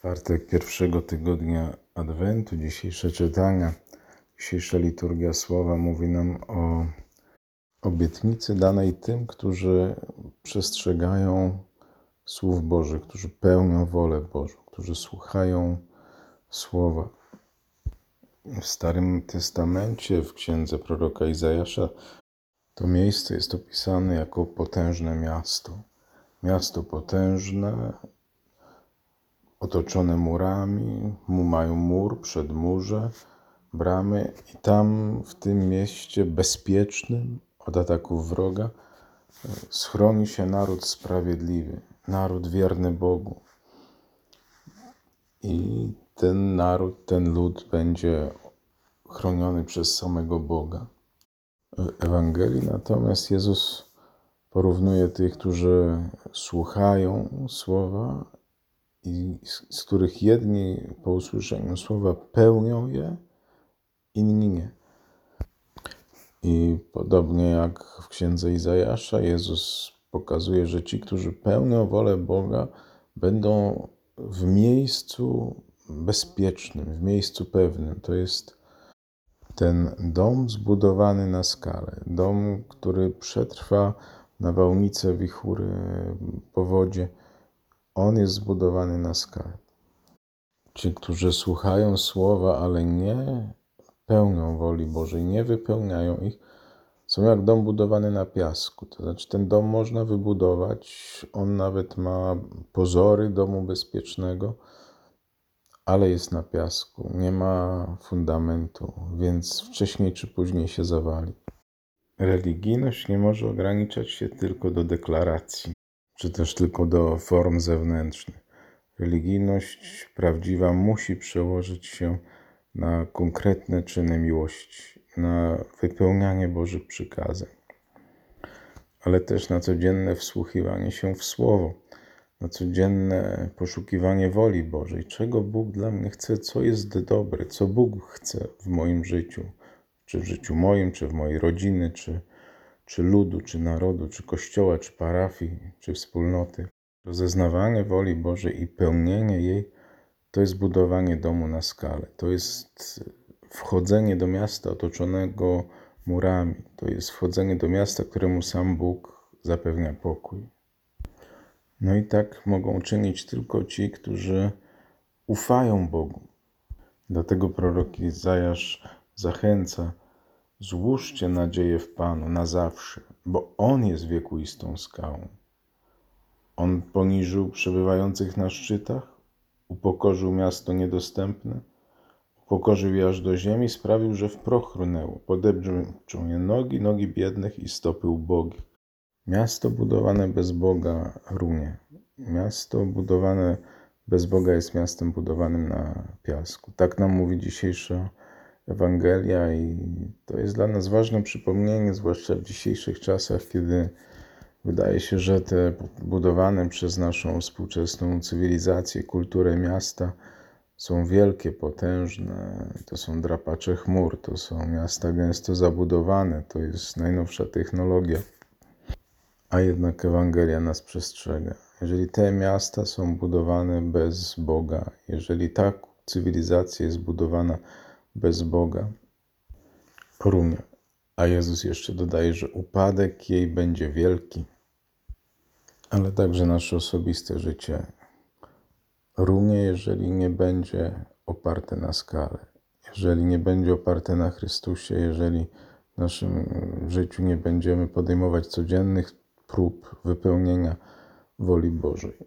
Czwartek pierwszego tygodnia Adwentu, dzisiejsze czytania, dzisiejsza liturgia słowa mówi nam o obietnicy danej tym, którzy przestrzegają słów Bożych, którzy pełnią wolę Bożą, którzy słuchają słowa. W Starym Testamencie, w księdze proroka Izajasza, to miejsce jest opisane jako potężne miasto. Miasto potężne, otoczone murami, mają mur, przedmurze, bramy i tam w tym mieście bezpiecznym od ataków wroga schroni się naród sprawiedliwy, naród wierny Bogu. I ten naród, ten lud będzie chroniony przez samego Boga. W Ewangelii natomiast Jezus porównuje tych, którzy słuchają słowa i z których jedni po usłyszeniu słowa pełnią je, inni nie. I podobnie jak w księdze Izajasza, Jezus pokazuje, że ci, którzy pełnią wolę Boga, będą w miejscu bezpiecznym, w miejscu pewnym. To jest ten dom zbudowany na skalę, dom, który przetrwa nawałnice, wichury, powodzie. On jest zbudowany na skalę. Ci, którzy słuchają słowa, ale nie pełnią woli Bożej, nie wypełniają ich, są jak dom budowany na piasku. To znaczy ten dom można wybudować, on nawet ma pozory domu bezpiecznego, ale jest na piasku, nie ma fundamentu, więc wcześniej czy później się zawali. Religijność nie może ograniczać się tylko do deklaracji, czy też tylko do form zewnętrznych. Religijność prawdziwa musi przełożyć się na konkretne czyny miłości, na wypełnianie Bożych przykazań, ale też na codzienne wsłuchiwanie się w Słowo, na codzienne poszukiwanie woli Bożej, czego Bóg dla mnie chce, co jest dobre, co Bóg chce w moim życiu, czy w życiu moim, czy w mojej rodziny, czy ludu, czy narodu, czy kościoła, czy parafii, czy wspólnoty. Rozeznawanie woli Bożej i pełnienie jej to jest budowanie domu na skalę. To jest wchodzenie do miasta otoczonego murami. To jest wchodzenie do miasta, któremu sam Bóg zapewnia pokój. No i tak mogą czynić tylko ci, którzy ufają Bogu. Dlatego prorok Izajasz zachęca: złóżcie nadzieję w Panu na zawsze, bo On jest wiekuistą skałą. On poniżył przebywających na szczytach, upokorzył miasto niedostępne, upokorzył je aż do ziemi, sprawił, że w proch runęło. Podepczą je nogi biednych i stopy ubogich. Miasto budowane bez Boga runie. Miasto budowane bez Boga jest miastem budowanym na piasku. Tak nam mówi dzisiejsza Ewangelia i to jest dla nas ważne przypomnienie, zwłaszcza w dzisiejszych czasach, kiedy wydaje się, że te budowane przez naszą współczesną cywilizację, kulturę miasta są wielkie, potężne, to są drapacze chmur, to są miasta gęsto zabudowane, to jest najnowsza technologia. A jednak Ewangelia nas przestrzega. Jeżeli te miasta są budowane bez Boga, jeżeli ta cywilizacja jest budowana bez Boga, runie. A Jezus jeszcze dodaje, że upadek jej będzie wielki. Ale także nasze osobiste życie runie, jeżeli nie będzie oparte na skale, jeżeli nie będzie oparte na Chrystusie, jeżeli w naszym życiu nie będziemy podejmować codziennych prób wypełnienia woli Bożej.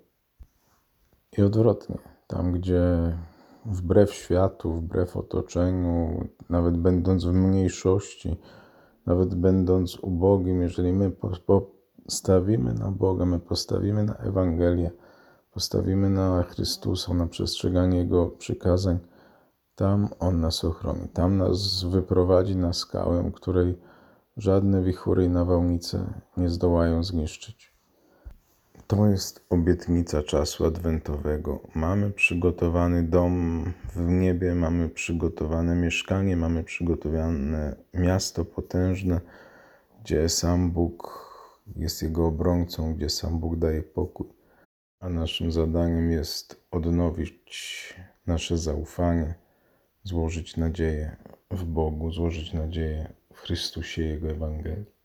I odwrotnie, tam gdzie wbrew światu, wbrew otoczeniu, nawet będąc w mniejszości, nawet będąc ubogim, jeżeli my postawimy na Boga, my postawimy na Ewangelię, postawimy na Chrystusa, na przestrzeganie Jego przykazań, tam On nas ochroni, tam nas wyprowadzi na skałę, której żadne wichury i nawałnice nie zdołają zniszczyć. To jest obietnica czasu adwentowego. Mamy przygotowany dom w niebie, mamy przygotowane mieszkanie, mamy przygotowane miasto potężne, gdzie sam Bóg jest jego obrońcą, gdzie sam Bóg daje pokój. a naszym zadaniem jest odnowić nasze zaufanie, złożyć nadzieję w Bogu, złożyć nadzieję w Chrystusie i Jego Ewangelii.